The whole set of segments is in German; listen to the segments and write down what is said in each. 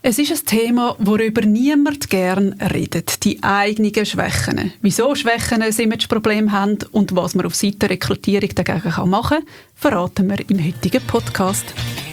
Es ist ein Thema, worüber niemand gern redet, die eigenen Schwächen. Wieso Schwächen ein Imageproblem haben und was man auf Seite der Rekrutierung dagegen machen kann, verraten wir im heutigen Podcast.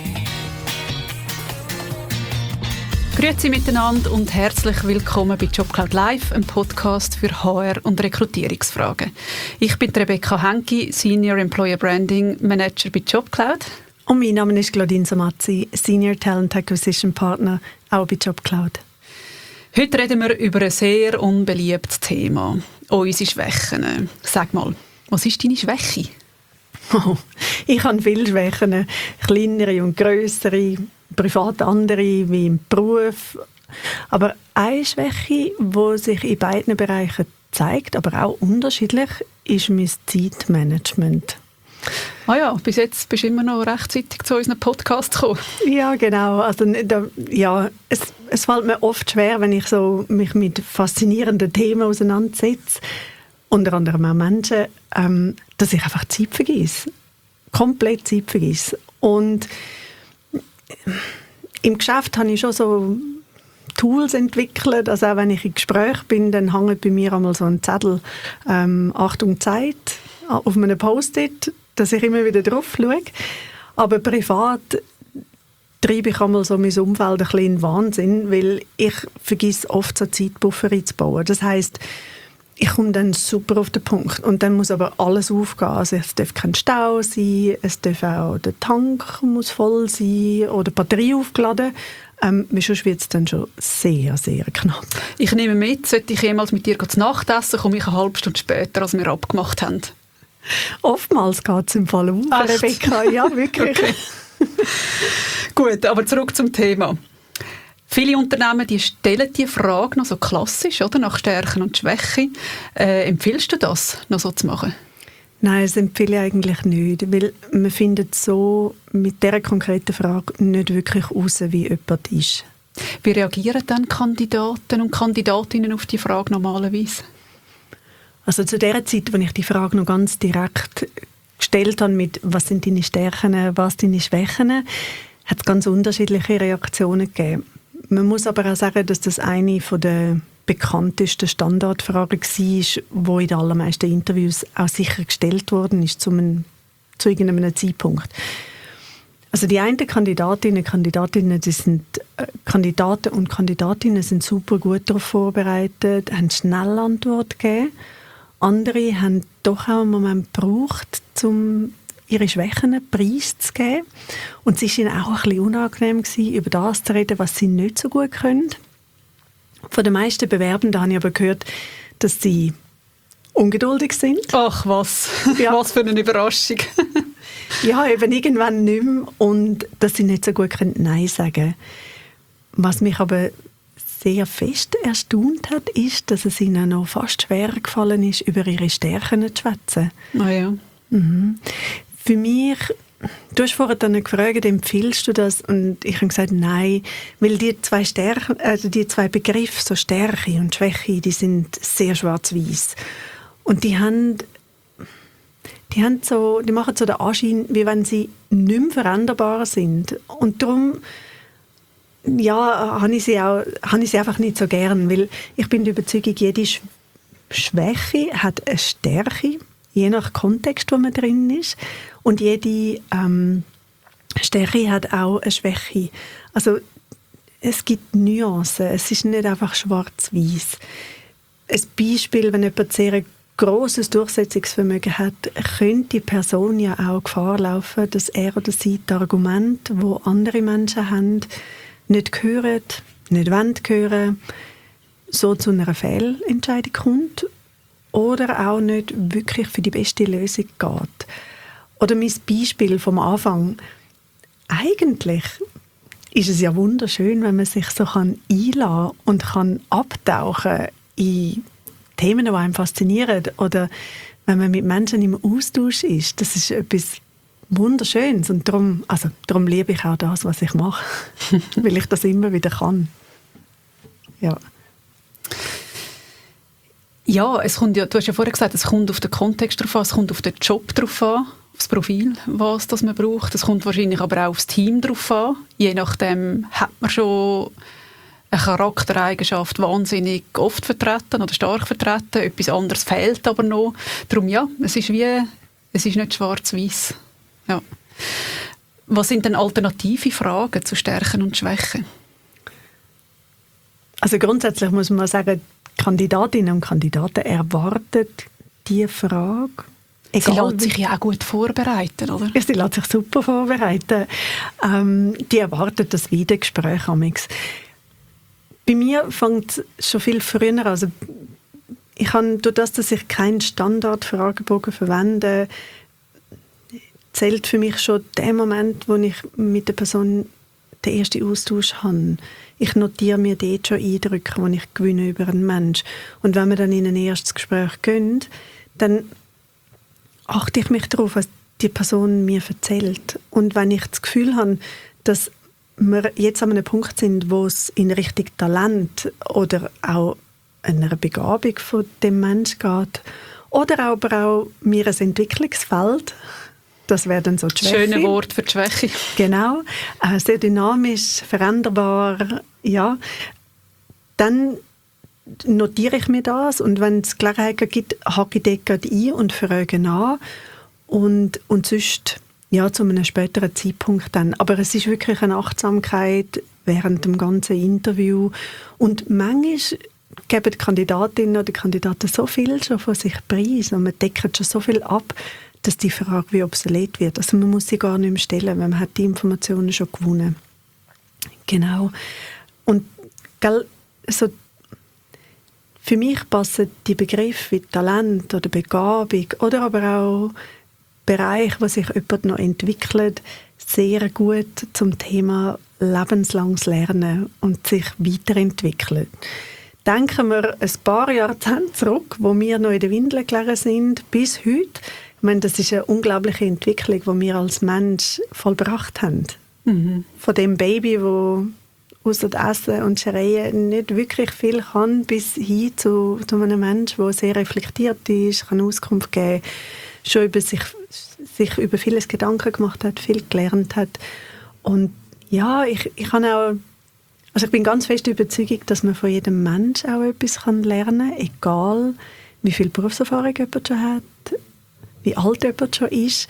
Grüezi miteinander und herzlich willkommen bei JobCloud Live, einem Podcast für HR- und Rekrutierungsfragen. Ich bin Rebecca Henke, Senior Employer Branding Manager bei JobCloud. Und mein Name ist Claudine Somazzi, Senior Talent Acquisition Partner, auch bei JobCloud. Heute reden wir über ein sehr unbeliebtes Thema, unsere Schwächen. Sag mal, was ist deine Schwäche? Oh, ich habe viele Schwächen, kleinere und grössere, privat andere, wie im Beruf. Aber eine Schwäche, die sich in beiden Bereichen zeigt, aber auch unterschiedlich, ist mein Zeitmanagement. Ah ja, bis jetzt bist du immer noch rechtzeitig zu unserem Podcast gekommen. Ja, genau. Also, es fällt mir oft schwer, wenn ich mich mit faszinierenden Themen auseinandersetze, unter anderem auch Menschen, dass ich einfach Zeit vergesse. Komplett Zeit vergesse. Und im Geschäft habe ich schon so Tools entwickelt. Also auch wenn ich in Gespräch bin, dann hängt bei mir einmal so ein Zettel «Achtung Zeit» auf einem Post-it, dass ich immer wieder drauf schaue. Aber privat treibe ich einmal so mein Umfeld ein bisschen in Wahnsinn, weil ich vergesse oft so Zeitbuffer einzubauen. Das heisst, ich komme dann super auf den Punkt. Und dann muss aber alles aufgehen. Also es darf kein Stau sein, es darf auch der Tank muss voll sein oder die Batterie aufgeladen. Sonst wird es dann schon sehr, sehr knapp. Ich nehme mit, sollte ich jemals mit dir zu Nacht essen, komme ich eine halbe Stunde später, als wir abgemacht haben. Oftmals geht es im Fall auf, Rebecca. Ja, wirklich. Okay. Gut, aber zurück zum Thema. Viele Unternehmen die stellen die Frage noch so klassisch, oder? Nach Stärken und Schwächen. Empfiehlst du das, noch so zu machen? Nein, das empfehle ich eigentlich nicht, weil man findet so mit dieser konkreten Frage nicht wirklich heraus, wie jemand ist. Wie reagieren dann Kandidaten und Kandidatinnen auf die Frage normalerweise? Also zu der Zeit, als ich die Frage noch ganz direkt gestellt habe mit «Was sind deine Stärken, was deine Schwächen?», hat es ganz unterschiedliche Reaktionen gegeben. Man muss aber auch sagen, dass das eine der bekanntesten Standardfragen war, die in den allermeisten Interviews auch sicher gestellt worden ist zu irgendeinem Zeitpunkt. Also die einen Kandidaten und Kandidatinnen sind super gut darauf vorbereitet, haben schnell Antwort gegeben. Andere haben doch auch einen Moment gebraucht, um ihre Schwächen preiszugeben. Und es war ihnen auch ein bisschen unangenehm, über das zu reden, was sie nicht so gut können. Von den meisten Bewerbenden habe ich aber gehört, dass sie ungeduldig sind. Ach was, ja. Was für eine Überraschung. Ja, eben irgendwann nicht mehr. Und dass sie nicht so gut Nein sagen können. Was mich aber sehr fest erstaunt hat, ist, dass es ihnen noch fast schwerer gefallen ist, über ihre Stärken zu schwätzen. Ah ja. Mhm. Für mich, du hast vorhin dann gefragt, empfiehlst du das? Und ich habe gesagt, nein, weil die zwei Begriffe, so Stärke und Schwäche, die sind sehr schwarz-weiß. Und die machen so den Anschein, wie wenn sie nicht mehr veränderbar sind. Und darum habe ich sie einfach nicht so gern, weil ich bin der Überzeugung, jede Schwäche hat eine Stärke, je nach Kontext, wo man drin ist. Und jede Stärke hat auch eine Schwäche. Also es gibt Nuancen, es ist nicht einfach schwarz-weiß. Ein Beispiel, wenn jemand sehr ein grosses Durchsetzungsvermögen hat, könnte die Person ja auch Gefahr laufen, dass er oder sie die Argumente, die andere Menschen haben, nicht hören, nicht hören, so zu einer Fehlentscheidung kommt oder auch nicht wirklich für die beste Lösung geht. Oder mein Beispiel vom Anfang. Eigentlich ist es ja wunderschön, wenn man sich so einlassen und abtauchen in Themen, die einen faszinieren. Oder wenn man mit Menschen im Austausch ist. Das ist etwas Wunderschönes. Und darum liebe ich auch das, was ich mache. Weil ich das immer wieder kann. Ja. Ja, du hast ja vorher gesagt, es kommt auf den Kontext drauf an, es kommt auf den Job drauf an, aufs Profil, was das man braucht. Es kommt wahrscheinlich aber auch aufs Team drauf an. Je nachdem hat man schon eine Charaktereigenschaft wahnsinnig oft vertreten oder stark vertreten, etwas anderes fehlt aber noch. Darum ja, es ist nicht schwarz-weiß. Ja. Was sind denn alternative Fragen zu Stärken und Schwächen? Also grundsätzlich muss man sagen, Kandidatinnen und Kandidaten erwarten diese Frage. Sie lässt sich ja auch gut vorbereiten, oder? Ja, sie lässt sich super vorbereiten. Die erwarten das Wiedergespräch amix. Bei mir fängt es schon viel früher an. Also ich habe, durch das, dass ich keinen Standardfragebogen verwende, zählt für mich schon der Moment, wo ich mit der Person den ersten Austausch habe. Ich notiere mir dort schon Eindrücke, die ich gewinne über einen Menschen. Und wenn wir dann in ein erstes Gespräch gehen, dann achte ich mich darauf, was die Person mir erzählt. Und wenn ich das Gefühl habe, dass wir jetzt an einem Punkt sind, wo es in Richtung Talent oder auch einer Begabung von dem Menschen geht, oder aber auch mir ein Entwicklungsfeld, das wäre dann so die Schwäche. Schöne Wort für die Schwäche. Genau, sehr dynamisch, veränderbar, ja. Dann notiere ich mir das und wenn es Gelegenheit gibt, hake ich dort gerade ein und frage nach und sonst ja, zu einem späteren Zeitpunkt dann. Aber es ist wirklich eine Achtsamkeit während dem ganzen Interview und manchmal geben die Kandidatinnen oder Kandidaten so viel schon von sich preis und man deckt schon so viel ab, dass die Frage wie obsolet wird. Also man muss sie gar nicht mehr stellen, weil man hat die Informationen schon gewonnen. Genau. Und so für mich passen die Begriffe wie Talent oder Begabung oder aber auch Bereich, wo sich jemand noch entwickelt, sehr gut zum Thema lebenslanges Lernen und sich weiterentwickeln. Denken wir ein paar Jahrzehnte zurück, wo wir noch in den Windeln gelegen sind, bis heute. Ich meine, das ist eine unglaubliche Entwicklung, die wir als Mensch vollbracht haben. Mhm. Von dem Baby, das ausser Essen und Schreien nicht wirklich viel kann, bis hin zu einem Menschen, der sehr reflektiert ist, kann Auskunft geben, schon über sich über vieles Gedanken gemacht hat, viel gelernt hat. Und ja, ich bin ganz fest überzeugt, dass man von jedem Mensch auch etwas lernen kann, egal wie viel Berufserfahrung jemand schon hat, wie alt jemand schon ist.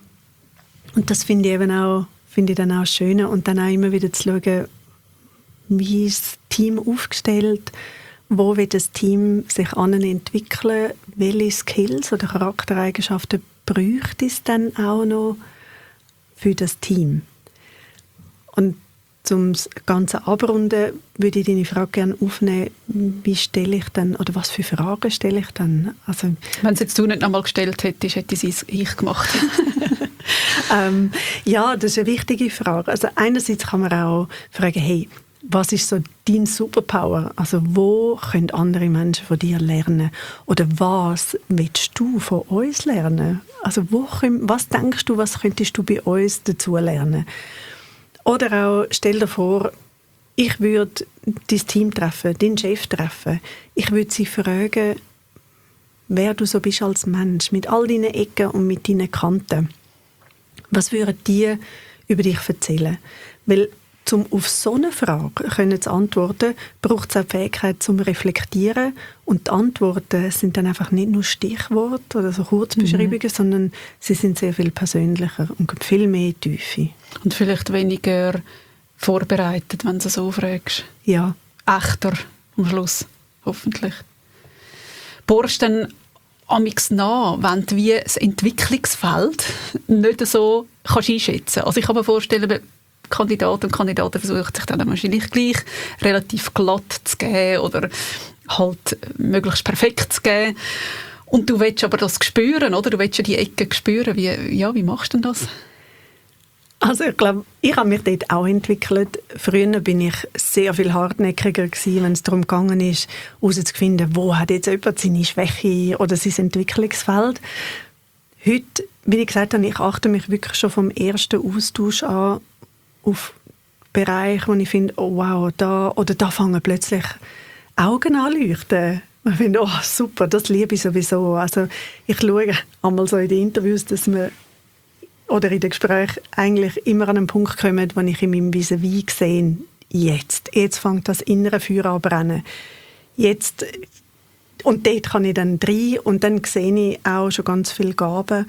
Und das finde ich dann auch schön. Und dann auch immer wieder zu schauen, wie ist das Team aufgestellt, wo wird das Team sich entwickeln, welche Skills oder Charaktereigenschaften bräuchte es dann auch noch für das Team. Und zum Ganze abrunden würde ich deine Frage gerne aufnehmen, wie stelle ich dann, oder was für Fragen stelle ich dann? Also, wenn es jetzt du nicht einmal gestellt hättest, hätte ich gemacht. Ja, das ist eine wichtige Frage. Also einerseits kann man auch fragen, hey, was ist so dein Superpower? Also wo können andere Menschen von dir lernen? Oder was willst du von uns lernen? Also was denkst du, was könntest du bei uns dazu lernen? Oder auch, stell dir vor, ich würde dein Team treffen, deinen Chef treffen. Ich würde sie fragen, wer du so bist als Mensch, mit all deinen Ecken und mit deinen Kanten. Was würden die über dich erzählen? Weil um auf so eine Frage zu antworten, braucht es auch die Fähigkeit zum Reflektieren. Und die Antworten sind dann einfach nicht nur Stichworte oder so Kurzbeschreibungen, sondern sie sind sehr viel persönlicher und viel mehr Tiefe. Und vielleicht weniger vorbereitet, wenn du so fragst. Ja. Echter am Schluss, hoffentlich. Bohrst dann amix nach, wenn du wie das Entwicklungsfeld nicht so kannst einschätzen. Also ich kann mir vorstellen, Kandidaten und Kandidaten versuchen sich dann wahrscheinlich gleich relativ glatt zu geben oder halt möglichst perfekt zu geben. Und du willst aber das spüren, oder? Du willst ja die Ecken spüren. Wie machst du denn das? Also ich glaube, ich habe mich dort auch entwickelt. Früher bin ich sehr viel hartnäckiger gewesen, wenn es darum gegangen ist, herauszufinden, wo hat jetzt jemand seine Schwäche oder sein Entwicklungsfeld. Heute, wie ich gesagt habe, ich achte mich wirklich schon vom ersten Austausch an auf Bereiche, wo ich finde, oh wow, da fangen plötzlich Augen an zu leuchten. Ich finde, oh super, das liebe ich sowieso. Also ich schaue einmal so in den Interviews, dass wir oder in den Gesprächen eigentlich immer an einen Punkt kommen, wo ich in meinem Vis-à-vis sehe, jetzt fängt das innere Feuer an zu brennen. Jetzt, und dort kann ich dann rein und dann sehe ich auch schon ganz viele Gaben.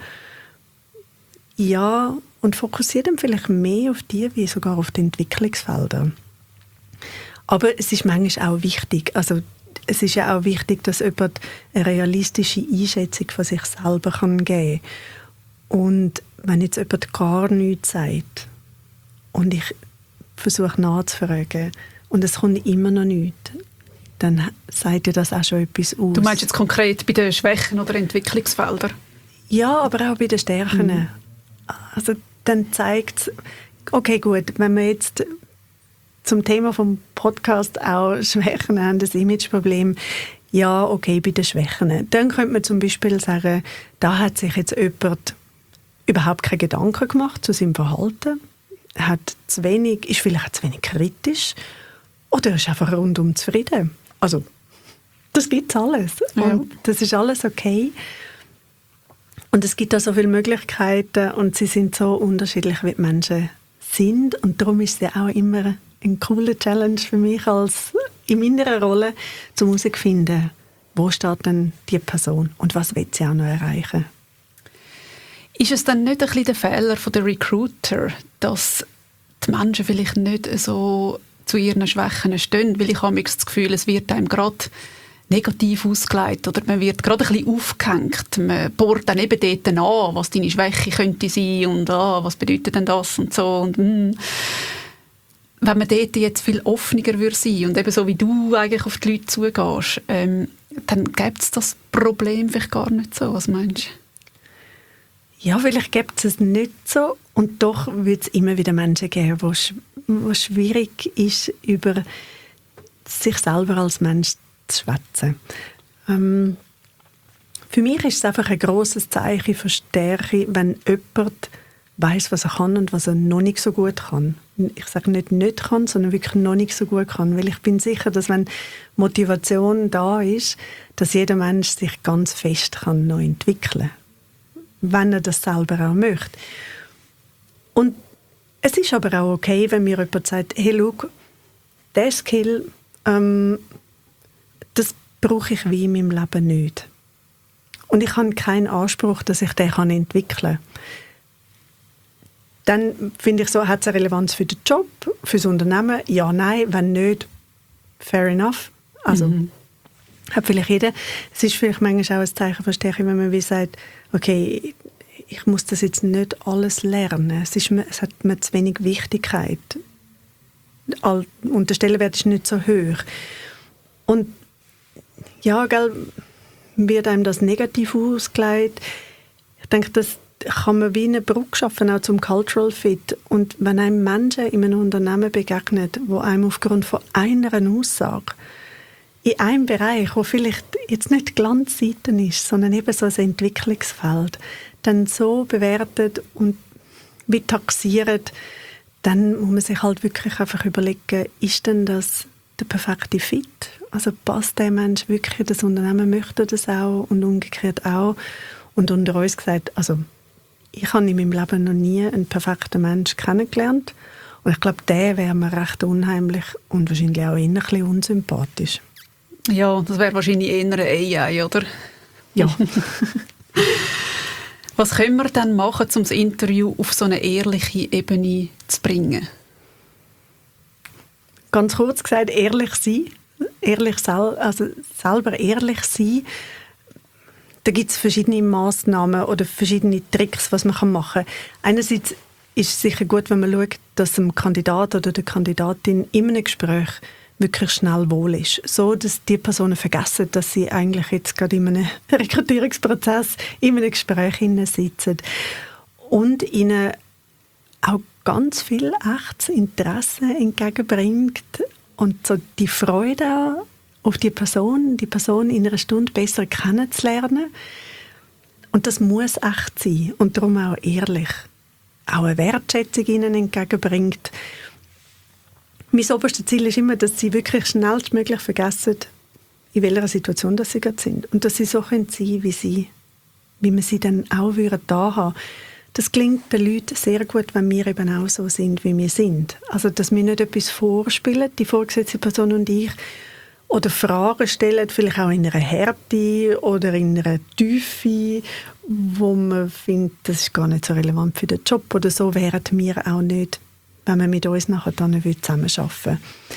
Ja, und fokussiere dann vielleicht mehr auf die, wie sogar auf die Entwicklungsfelder. Aber es ist manchmal auch wichtig, also es ist ja auch wichtig, dass jemand eine realistische Einschätzung von sich selber geben kann. Und wenn jetzt jemand gar nichts sagt und ich versuche nachzufragen und es kommt immer noch nichts, dann sagt dir das auch schon etwas aus. Du meinst jetzt konkret bei den Schwächen oder Entwicklungsfeldern? Ja, aber auch bei den Stärken. Also dann zeigt es, okay gut, wenn wir jetzt zum Thema vom Podcast auch Schwächen haben, das Imageproblem, ja, okay, bei den Schwächen. Dann könnte man zum Beispiel sagen, da hat sich jetzt jemand überhaupt keine Gedanken gemacht zu seinem Verhalten, ist vielleicht zu wenig kritisch oder ist einfach rundum zufrieden. Also, das gibt es alles. Und das ist alles okay. Und es gibt auch so viele Möglichkeiten und sie sind so unterschiedlich, wie die Menschen sind. Und darum ist es ja auch immer eine coole Challenge für mich als in meiner Rolle, zur Musik zu finden, wo steht denn die Person und was will sie auch noch erreichen. Ist es dann nicht ein bisschen der Fehler der Recruiter, dass die Menschen vielleicht nicht so zu ihren Schwächen stehen? Weil ich habe das Gefühl, es wird einem gerade negativ ausgelegt oder man wird gerade ein bisschen aufgehängt. Man bohrt dann eben dort an, was deine Schwäche könnte sein und was bedeutet denn das und so. Und, wenn man dort jetzt viel offener würde sein und eben so wie du eigentlich auf die Leute zugehst, dann gibt es das Problem vielleicht gar nicht so. Was meinst du? Ja, vielleicht gibt es nicht so und doch wird es immer wieder Menschen geben, wo schwierig ist, über sich selber als Mensch zu schwätzen. Für mich ist es einfach ein grosses Zeichen für Stärke, wenn jemand weiss, was er kann und was er noch nicht so gut kann. Ich sage nicht kann, sondern wirklich noch nicht so gut kann. Weil ich bin sicher, dass wenn Motivation da ist, dass jeder Mensch sich ganz fest kann noch entwickeln kann. Wenn er das selber auch möchte. Und es ist aber auch okay, wenn mir jemand sagt, hey, schau, der Skill, das brauche ich wie in meinem Leben nicht. Und ich habe keinen Anspruch, dass ich den entwickeln kann. Dann finde ich so, hat es eine Relevanz für den Job, für das Unternehmen? Ja, nein, wenn nicht, fair enough. Also, hat vielleicht jeder. Es ist vielleicht manchmal auch ein Zeichen von Stärke, wenn man wie sagt, okay, ich muss das jetzt nicht alles lernen. Es hat mir zu wenig Wichtigkeit. Und der Stellenwert ist nicht so hoch. Und ja, gell, wird einem das negativ ausgelegt. Ich denke, das kann man wie eine Brücke schaffen, auch zum Cultural Fit. Und wenn einem Menschen in einem Unternehmen begegnet, wo einem aufgrund von einer Aussage in einem Bereich, wo vielleicht jetzt nicht Glanzseiten ist, sondern eben so ein Entwicklungsfeld, dann so bewertet und wie taxiert, dann muss man sich halt wirklich einfach überlegen, ist denn das der perfekte Fit? Also passt der Mensch wirklich in das Unternehmen, möchte das auch und umgekehrt auch? Und unter uns gesagt, also ich habe in meinem Leben noch nie einen perfekten Menschen kennengelernt und ich glaube, der wäre mir recht unheimlich und wahrscheinlich auch eher ein bisschen unsympathisch. Ja, das wäre wahrscheinlich eher eine AI, oder? Ja. Was können wir dann machen, um das Interview auf so eine ehrliche Ebene zu bringen? Ganz kurz gesagt, ehrlich sein. Also selber ehrlich sein. Da gibt es verschiedene Massnahmen oder verschiedene Tricks, was man machen kann. Einerseits ist es sicher gut, wenn man schaut, dass dem Kandidat oder der Kandidatin in einem Gespräch wirklich schnell wohl ist. So, dass die Personen vergessen, dass sie eigentlich jetzt gerade in einem Rekrutierungsprozess, in einem Gespräch sitzen. Und ihnen auch ganz viel echtes Interesse entgegenbringt und so die Freude auf die Person in einer Stunde besser kennenzulernen. Und das muss echt sein und darum auch ehrlich. Auch eine Wertschätzung ihnen entgegenbringt. Mein oberstes Ziel ist immer, dass sie wirklich schnellstmöglich vergessen, in welcher Situation das sie gerade sind. Und dass sie so sein können, wie man sie dann auch da haben. das gelingt den Leuten sehr gut, wenn wir eben auch so sind, wie wir sind. Also, dass wir nicht etwas vorspielen, die vorgesetzte Person und ich, oder Fragen stellen, vielleicht auch in einer Härte oder in einer Tiefe, wo man findet, das ist gar nicht so relevant für den Job. Oder so wären wir auch nicht, wenn wir mit uns nachher dann zusammenarbeiten würden.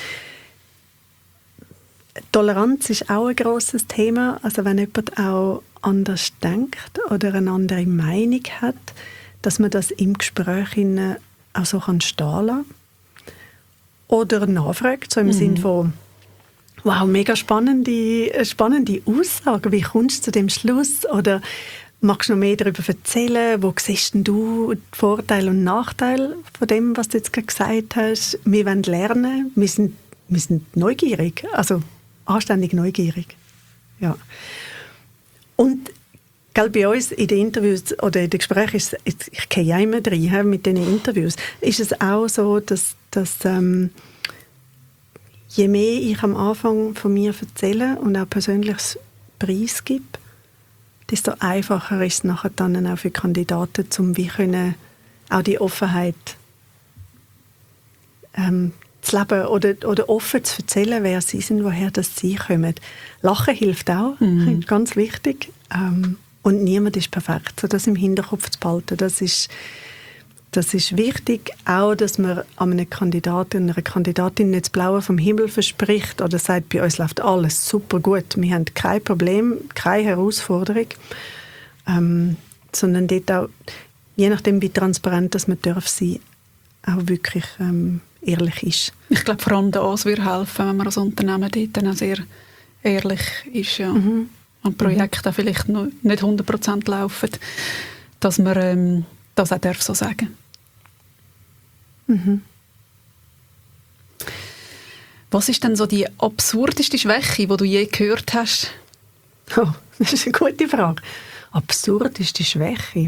Toleranz ist auch ein grosses Thema. Also wenn jemand auch anders denkt oder eine andere Meinung hat, dass man das im Gespräch auch so stehen lassen kann. Oder nachfragt, so im Sinn von «Wow, mega spannende Aussage, wie kommst du zu dem Schluss?» Oder «Magst du noch mehr darüber erzählen? Wo siehst denn du die Vorteile und Nachteile von dem, was du jetzt gerade gesagt hast?» Wir wollen lernen, wir sind neugierig, also anständig neugierig. Ja. Und bei uns in den Interviews oder in den Gesprächen, ich gehe ja immer rein mit diesen Interviews, ist es auch so, dass je mehr ich am Anfang von mir erzähle und auch Persönliches preisgebe, desto einfacher ist es nachher dann auch für Kandidaten, um wie können auch die Offenheit zu leben oder offen zu erzählen, wer sie sind, woher das sie kommen. Lachen hilft auch, ganz wichtig. Und niemand ist perfekt. So das im Hinterkopf zu behalten, das ist wichtig. Auch, dass man einem Kandidaten, einer Kandidatin nicht das Blaue vom Himmel verspricht oder sagt, bei uns läuft alles super gut, wir haben kein Problem, keine Herausforderung. Sondern dort auch, je nachdem, wie transparent dass man darf sein, auch wirklich ehrlich ist. Ich glaube, vor allem das würde helfen, wenn man als Unternehmen dort dann auch sehr ehrlich ist. Ja. Und Projekte auch vielleicht noch nicht 100% laufen, dass man das auch darf so sagen. Was ist denn so die absurdeste Schwäche, die du je gehört hast? Oh, das ist eine gute Frage. Absurdeste Schwäche?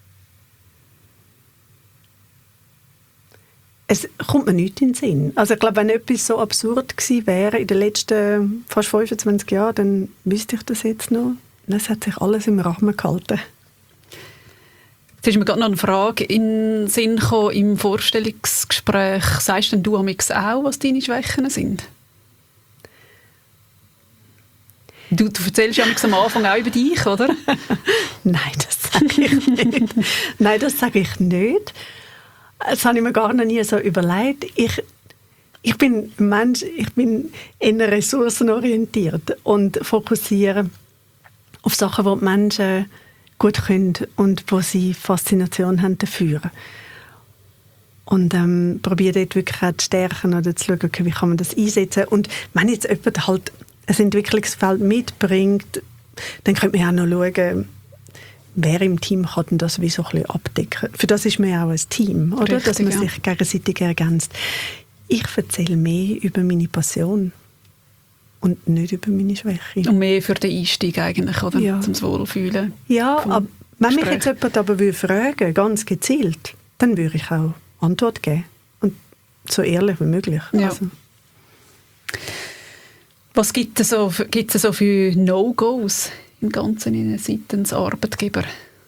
Es kommt mir nicht in den Sinn. Also ich glaube, wenn etwas so absurd gewesen wäre in den letzten fast 25 Jahren, dann wüsste ich das jetzt noch. Es hat sich alles im Rahmen gehalten. Jetzt ist mir gerade noch eine Frage in den Sinn gekommen, im Vorstellungsgespräch. Sagst denn du amigs auch, was deine Schwächen sind? Du erzählst ja am Anfang auch über dich, oder? Nein, das sage ich nicht. Nein, das sage ich nicht. Das habe ich mir gar noch nie so überlegt. Ich bin ein Mensch, ich bin eher ressourcenorientiert und fokussiere auf Sachen, die die Menschen gut können und wo sie Faszination haben dafür. Und probiere dort wirklich auch zu stärken oder zu schauen, okay, wie kann man das einsetzen. Und wenn jetzt jemand halt ein Entwicklungsfeld mitbringt, dann könnte man auch noch schauen, wer im Team kann denn das wie so ein bisschen abdecken. Für das ist man ja auch ein Team, oder? Richtig, dass man sich gegenseitig ergänzt. Ich erzähle mehr über meine Passion und nicht über meine Schwäche. Und mehr für den Einstieg eigentlich, oder? Ja. Zum Wohlfühlen. Ja, aber wenn mich Gespräch. jetzt jemand aber fragen, ganz gezielt, dann würde ich auch Antwort geben. Und so ehrlich wie möglich. Ja. Also. Was gibt es so für No-Gos im Ganzen seitens Arbeitgeber?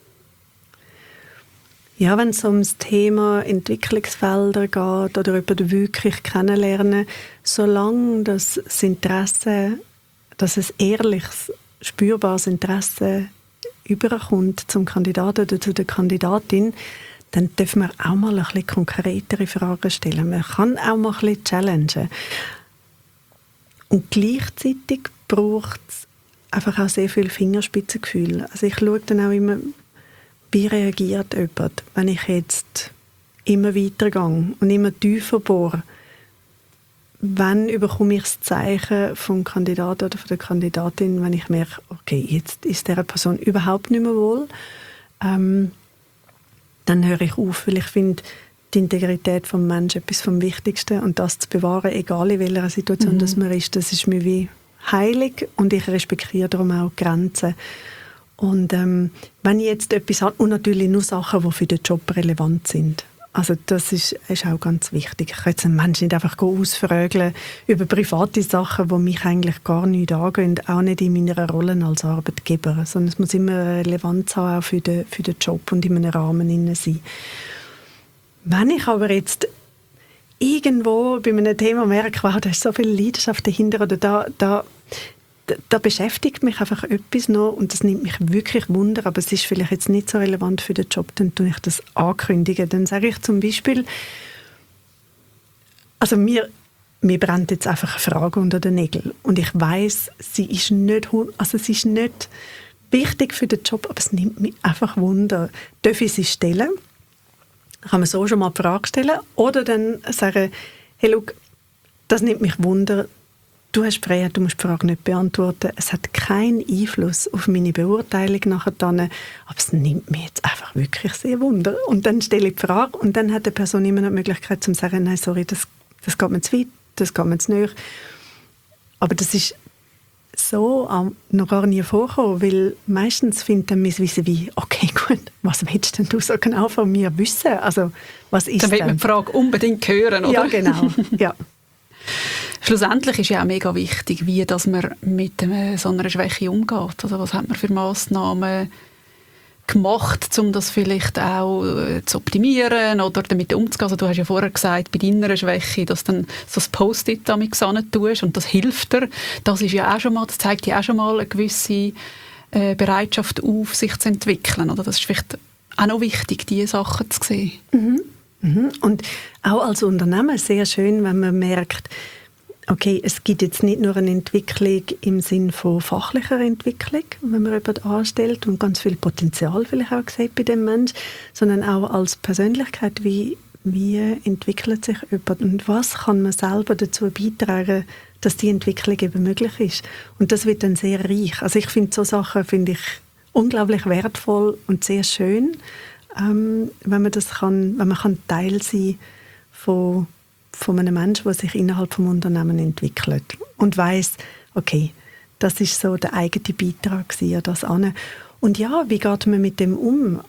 Ja, wenn es um das Thema Entwicklungsfelder geht oder jemanden wirklich kennenlernen, solange das Interesse, dass ein ehrliches, spürbares Interesse überkommt zum Kandidaten oder zu der Kandidatin, dann dürfen wir auch mal ein bisschen konkretere Fragen stellen. Man kann auch mal ein bisschen challengen. Und gleichzeitig braucht es einfach auch sehr viel Fingerspitzengefühl. Also ich schaue dann auch immer, wie reagiert jemand, wenn ich jetzt immer weitergehe und immer tiefer bohre. Wann bekomme ich das Zeichen vom Kandidaten oder von der Kandidatin, wenn ich merke, okay, jetzt ist dieser Person überhaupt nicht mehr wohl, dann höre ich auf, weil ich finde, die Integrität des Menschen etwas vom Wichtigsten und das zu bewahren, egal in welcher Situation das man ist, das ist mir wie heilig und ich respektiere darum auch Grenzen. Und wenn ich jetzt etwas habe, und natürlich nur Sachen, die für den Job relevant sind. Also das ist auch ganz wichtig. Ich kann jetzt einen Menschen nicht einfach ausfragen über private Sachen, die mich eigentlich gar nicht angehen, auch nicht in meiner Rolle als Arbeitgeber, sondern es muss immer Relevanz haben, auch für den Job und in einem Rahmen sein. Wenn ich aber jetzt irgendwo bei einem Thema merke, wow, da ist so viel Leidenschaft dahinter, oder da beschäftigt mich einfach etwas noch und das nimmt mich wirklich Wunder, aber es ist vielleicht jetzt nicht so relevant für den Job, dann tue ich das ankündigen. Dann sage ich zum Beispiel, also mir brennt jetzt einfach eine Frage unter den Nägeln und ich weiss, sie ist nicht wichtig für den Job, aber es nimmt mich einfach Wunder. Darf ich sie stellen? Kann man so schon mal die Frage stellen oder dann sagen, hey, schau, das nimmt mich Wunder, du hast Freiheit, du musst die Frage nicht beantworten. Es hat keinen Einfluss auf meine Beurteilung nachher dann, aber es nimmt mich jetzt einfach wirklich sehr Wunder. Und dann stelle ich die Frage und dann hat die Person immer noch die Möglichkeit zu sagen, nein, sorry, das geht mir zu weit, das geht mir zu nahe. Aber das ist so noch gar nie vorgekommen, weil meistens findet dann mein Wissen wie, okay, gut, was willst denn du so genau von mir wissen? Also, was ist dann will man die Frage unbedingt hören, oder? Ja, genau, ja. Schlussendlich ist ja auch mega wichtig, wie dass man mit so einer Schwäche umgeht. Also was hat man für Massnahmen gemacht, um das vielleicht auch zu optimieren oder damit umzugehen? Also du hast ja vorher gesagt, bei deiner Schwäche, dass du dann so ein Post-it damit tust und das hilft dir. Das ist ja auch schon mal, das zeigt ja auch schon mal eine gewisse Bereitschaft auf, sich zu entwickeln. Oder? Das ist vielleicht auch noch wichtig, diese Sachen zu sehen. Mhm. Mhm. Und auch als Unternehmen sehr schön, wenn man merkt, okay, es gibt jetzt nicht nur eine Entwicklung im Sinn von fachlicher Entwicklung, wenn man jemanden anstellt und ganz viel Potenzial vielleicht auch sieht bei dem Mensch, sondern auch als Persönlichkeit, wie entwickelt sich jemand und was kann man selber dazu beitragen, dass die Entwicklung eben möglich ist. Und das wird dann sehr reich. Also ich finde, so Sachen finde ich unglaublich wertvoll und sehr schön, wenn man Teil sein kann von einem Menschen, der sich innerhalb des Unternehmens entwickelt und weiss, okay, das ist so der eigene Beitrag an das an. Und ja, wie geht man mit dem um?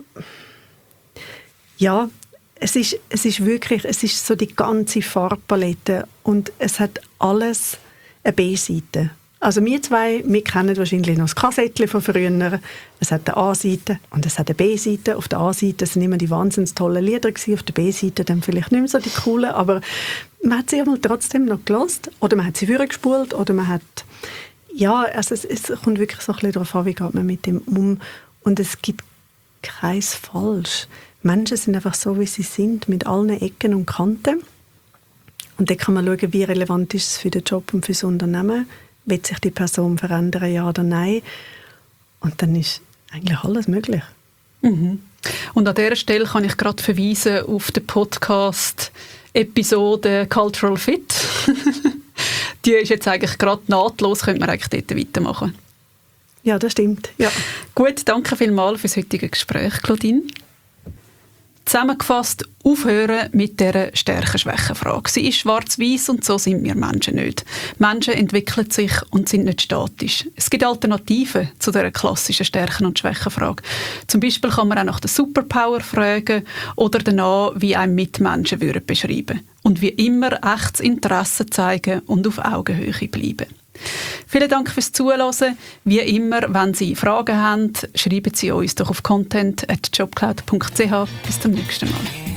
Ja, es ist so die ganze Farbpalette und es hat alles eine B-Seite. Also wir zwei, wir kennen wahrscheinlich noch das Kassettchen von früher. Es hat eine A-Seite und es hat eine B-Seite. Auf der A-Seite sind immer die wahnsinnig tollen Lieder gewesen, auf der B-Seite dann vielleicht nicht mehr so die coolen, aber man hat sie einmal trotzdem noch gehört oder man hat sie vorgespult oder man hat, ja, also es kommt wirklich so ein bisschen darauf an, wie geht man mit dem um und es gibt keins Falsch. Menschen sind einfach so, wie sie sind, mit allen Ecken und Kanten und dann kann man schauen, wie relevant ist es für den Job und für das Unternehmen. Wird sich die Person verändern, ja oder nein? Und dann ist eigentlich alles möglich. Mhm. Und an dieser Stelle kann ich gerade verweisen auf den Podcast-Episode Cultural Fit. Die ist jetzt eigentlich gerade nahtlos, könnte man eigentlich dort weitermachen. Ja, das stimmt. Ja. Gut, danke vielmals für das heutige Gespräch, Claudine. Zusammengefasst, aufhören mit dieser Stärken-Schwächen-Frage. Sie ist schwarz-weiß und so sind wir Menschen nicht. Menschen entwickeln sich und sind nicht statisch. Es gibt Alternativen zu dieser klassischen Stärken- und Schwächen-Frage. Zum Beispiel kann man auch nach der Superpower fragen oder danach, wie einem Mitmenschen beschreiben würden. Und wie immer echtes Interesse zeigen und auf Augenhöhe bleiben. Vielen Dank fürs Zuhören. Wie immer, wenn Sie Fragen haben, schreiben Sie uns doch auf content@jobcloud.ch. Bis zum nächsten Mal.